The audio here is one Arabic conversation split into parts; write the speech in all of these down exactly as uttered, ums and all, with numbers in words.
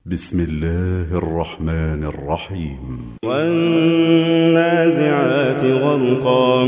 بسم الله الرحمن الرحيم. والنازعات غرقا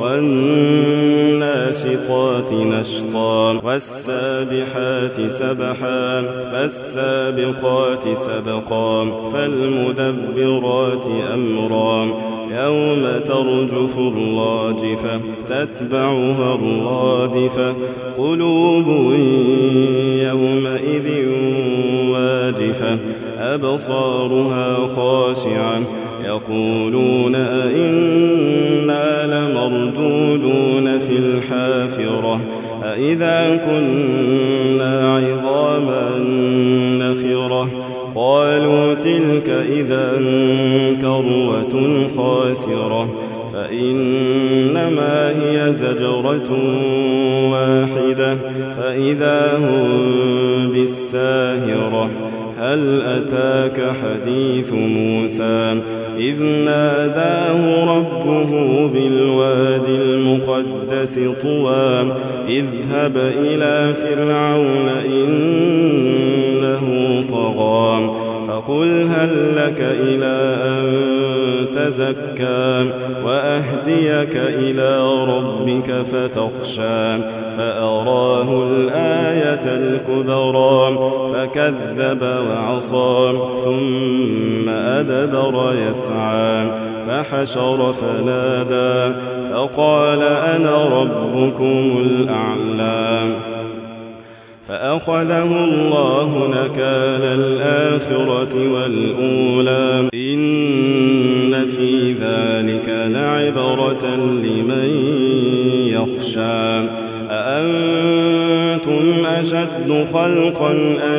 والناشطات نشطا والسابحات سبحا فالسابقات سبقا فالمدبرات أمرا يوم ترجف الراجفة تتبعها الرادفة قلوب يومئذ واجفة أبصارها خاشعة يقولون أئنا لمردودون في الحافرة أئذا كنا عظاما نخرة قالوا تلك إذا كروة خاسرة فإنما هي زجرة واحدة فإذا هم بالساهرة هل أتاك حديث موسى إذ ناداه ربه بالوادي المقدس طوى اذهب إلى فرعون إنه طغى فقل هل لك إلى أن تزكى وأهديك إلى ربك فتخشى فأراه الآية الكبرى فكذب وعصى ثم أدبر يسعى فحشر فنادى فقال أنا ربكم الأعلى فأخذه الله نكال الآخرة والأولى إن في ذلك لعبرة لمن يخشى أأنتم أشد خلقا أم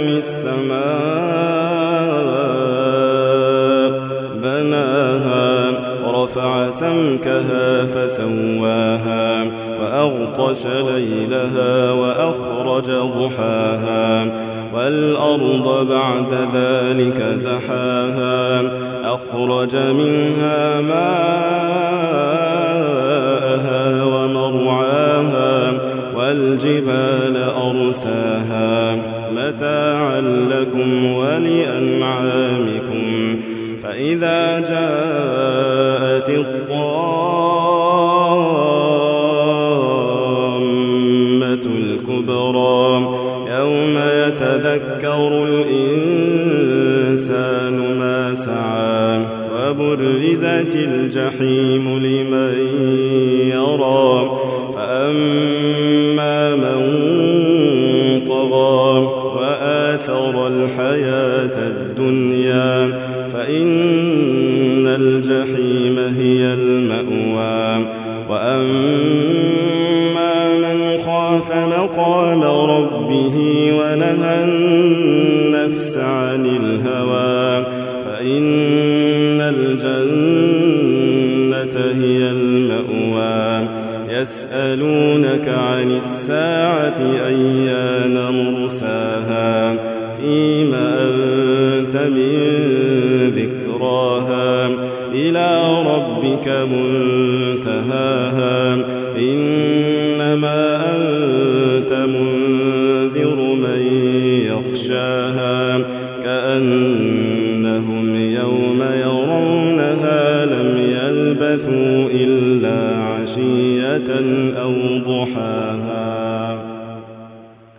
السماء بناها رفع سمكها فسواها وأغطش ليلها وأخرج ضحاها والأرض بعد ذلك دحاها أخرج منها ماءها ومرعاها والجبال أرساها متاعا لكم ولأنعامكم فإذا جاءت الطامة الكبرى يوم يتذكر الإنسان ما سعى وبرزت الجحيم لمن يرى فأما من طغى وآثر الحياة الدنيا فإن الجحيم هي المأوى وأما من خاف مقام ربه ونهى النفس عن الهوى فإن الجنة هي المأوى يسألونك عن الساعة أيان مرساها فيما أنت من ذكراها إلى ربك منتهاها إنما أنت منذر من يخشاها كأنهم يوم يرونها لم يلبثوا إلا عشية أو